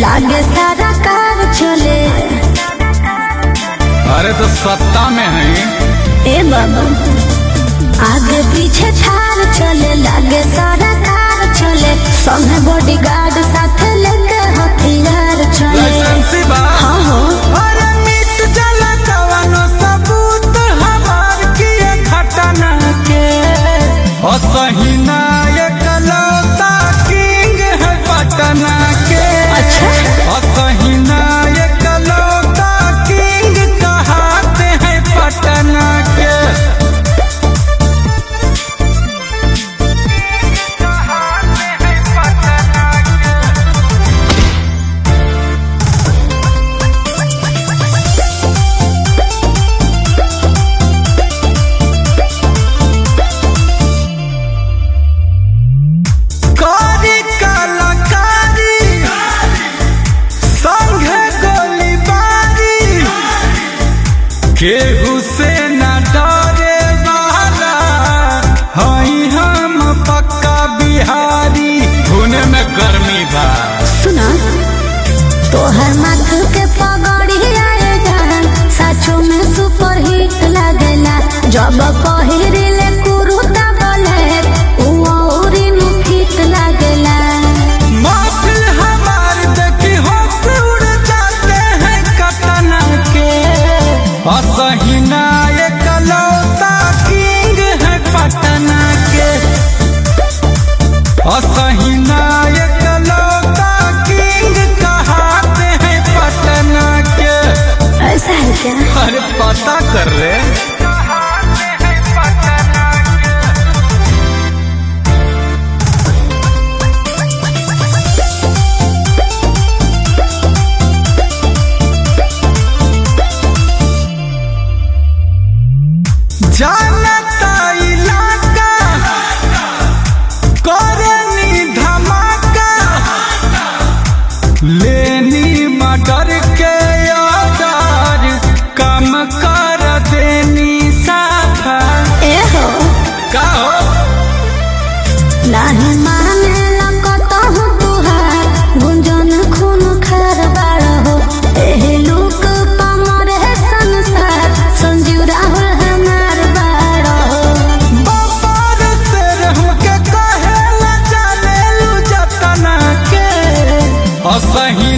लागे सारा कार चले। अरे तो सत्ता में है ए बाबा आगे पीछे थार चले, लागे सारा कार चले, संगे बॉडीगार्ड साथ लेके हथियार चले। लाइसेंसी बा हाँ हो अरे मिट जला कवनो सबूत हमार किए घटना के असहिना एकलौता किंग है पटना के। अच्छा असहिना एकलौता किंग कहाते हैं पटना के। कारी कलाकारी संघे गोलीबारी केहू से न डरे वाला हई हम पक्का बिहारी। पुणे में गर्मी बा सुना तोहर माथ के पगड़ी आएगा, साचो में सुपर हिट लगेला। जब पहिरिले कुरुता बोले उरी नु फिट लगेला। महफिल हमार देखी होश उड़ जाते हैं कटना के। असहिना एकलौता किंग है पटना के। असहिना एकलौता किंग कहाते हैं पटना के। ऐसा है क्या? अरे पता कर ले जानता इलाका करनी धमाका लेनी मटर के ऑर्डर कम कर देनी साफा। ए हो का हो नहीं माने लगता हूँ तुहार गुंजन खून खर बार हो। एहे लोक पमर है संसार, संजीव राहुल हमार बार हो। बाबर से हमके कहेला जाने लू जतना के। असही